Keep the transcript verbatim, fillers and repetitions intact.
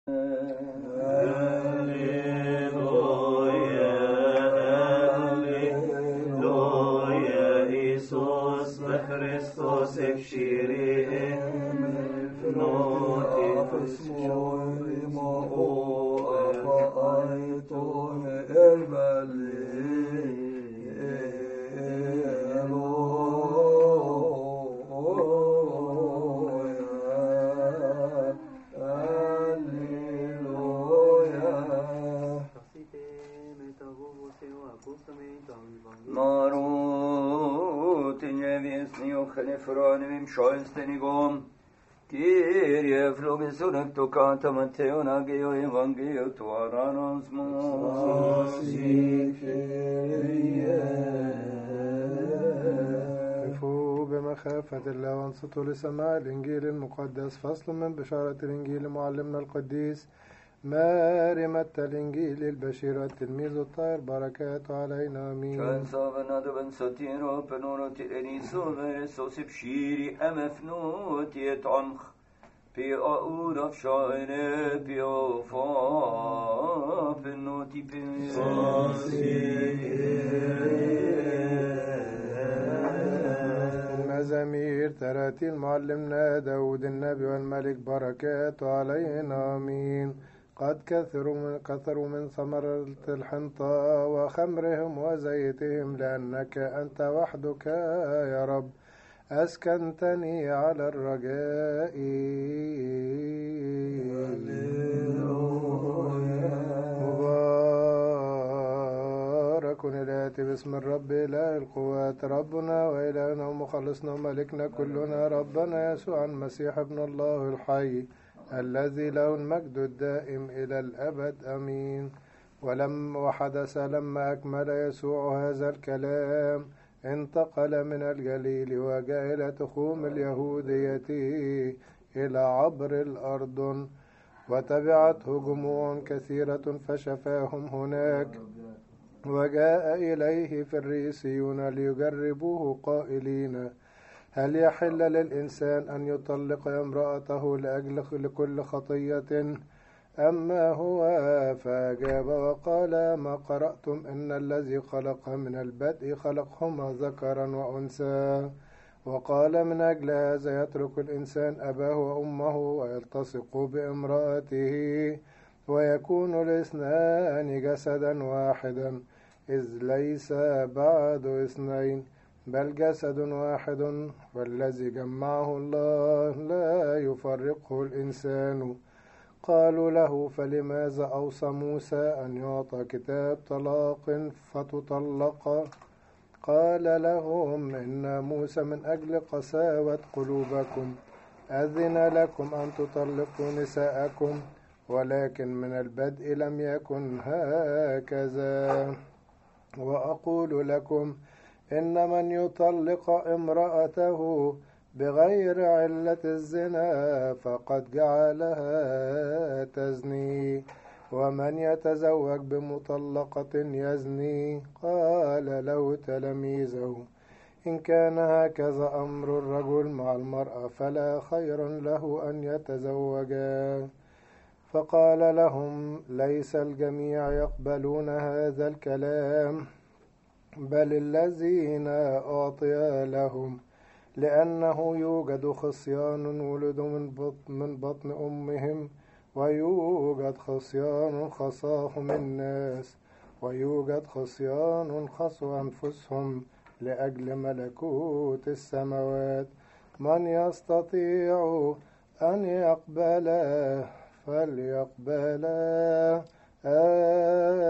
Kyrie flogisunek tocata Matteo nageo Evangelio tuaranos mos. قفوا بمخافة الله وانصتوا لسماع الإنجيل المقدس. فصل من بشارة الإنجيل معلمنا القديس ماري متى الإنجيل البشير التلميذ الطاهر بركاته علينا آمين. كان صابنا دبن ستيرو بنورو تلنيسو verso sipshiri emefnut yetanch pi auraf shaine pi afa penoti pi المزامير تراتيل معلمنا داود النبي والملك بركاته علينا آمين. قد كثروا من كثروا من ثمرة الحنطة وخمرهم وزيتهم لأنك أنت وحدك يا رب أسكنتني على الرجاء. مبارك الآتي باسم الرب إله القوات ربنا وإلهنا ومخلصنا وملكنا كلنا ربنا يسوع المسيح ابن الله الحي الذي له المجد الدائم إلى الأبد آمين. ولما وحدث لما أكمل يسوع هذا الكلام انتقل من الجليل وجاء إلى تخوم اليهودية إلى عبر الأردن وتبعته جموع كثيرة فشفاهم هناك. وجاء إليه فريسيون ليجربوه قائلين هل يحل للإنسان أن يطلق امرأته لأجل كل خطية؟ أما هو فأجاب وقال ما قرأتم إن الذي خلق من البدء خلقهما ذكرا وأنثى. وقال من أجل هذا يترك الإنسان أباه وأمه ويلتصق بامرأته ويكون الاثنان جسدا واحدا إذ ليس بعد اثنين بل جسد واحد. والذي جمعه الله لا يفرقه الإنسان. قالوا له فلماذا أوصى موسى أن يعطى كتاب طلاق فتطلق؟ قال لهم إن موسى من أجل قساوة قلوبكم أذن لكم أن تطلقوا نساءكم ولكن من البدء لم يكن هكذا. وأقول لكم إن من يطلق امرأته بغير علة الزنا فقد جعلها تزني ومن يتزوج بمطلقة يزني. قال له تلاميذه إن كان هكذا أمر الرجل مع المرأة فلا خير له أن يتزوجا. فقال لهم ليس الجميع يقبلون هذا الكلام بل الذين أعطي لهم لأنه يوجد خصيان ولدوا من بطن, من بطن أمهم ويوجد خصيان خصاهم الناس ويوجد خصيان خصوا أنفسهم لأجل ملكوت السماوات. من يستطيع أن يقبل فليقبل. آمين.